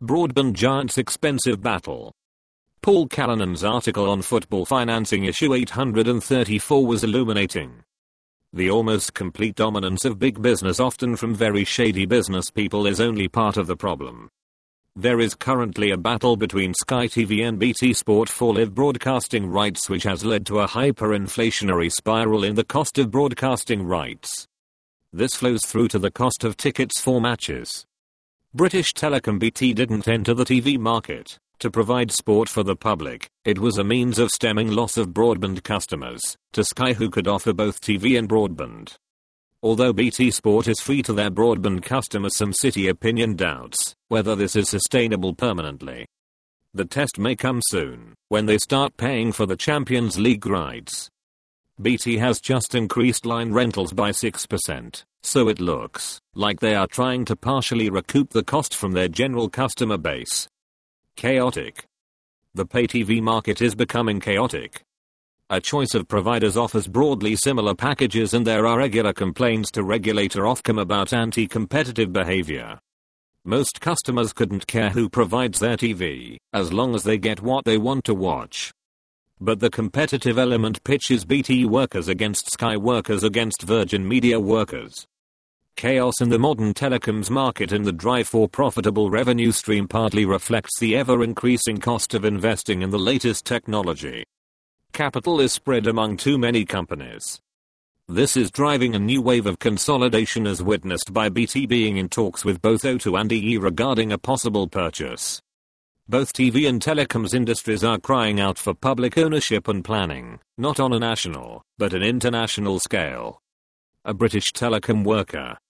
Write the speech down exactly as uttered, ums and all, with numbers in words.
Broadband giants' expensive battle. Paul Callanan's article on football financing issue eight hundred thirty-four was illuminating. The almost complete dominance of big business, often from very shady business people, is only part of the problem. There is currently a battle between Sky T V and B T Sport for live broadcasting rights, which has led to a hyperinflationary spiral in the cost of broadcasting rights. This flows through to the cost of tickets for matches. British Telecom B T didn't enter the T V market to provide sport for the public. It was a means of stemming loss of broadband customers to Sky, who could offer both T V and broadband. Although B T Sport is free to their broadband customers, some City opinion doubts whether this is sustainable permanently. The test may come soon, when they start paying for the Champions League rights. B T has just increased line rentals by six percent, so it looks like they are trying to partially recoup the cost from their general customer base. Chaotic. The pay T V market is becoming chaotic. A choice of providers offers broadly similar packages, and there are regular complaints to regulator Ofcom about anti-competitive behavior. Most customers couldn't care who provides their T V, as long as they get what they want to watch. But the competitive element pitches B T workers against Sky workers against Virgin Media workers. Chaos in the modern telecoms market and the drive for profitable revenue stream partly reflects the ever-increasing cost of investing in the latest technology. Capital is spread among too many companies. This is driving a new wave of consolidation, as witnessed by B T being in talks with both O two and E E regarding a possible purchase. Both T V and telecoms industries are crying out for public ownership and planning, not on a national, but an international scale. A British telecom worker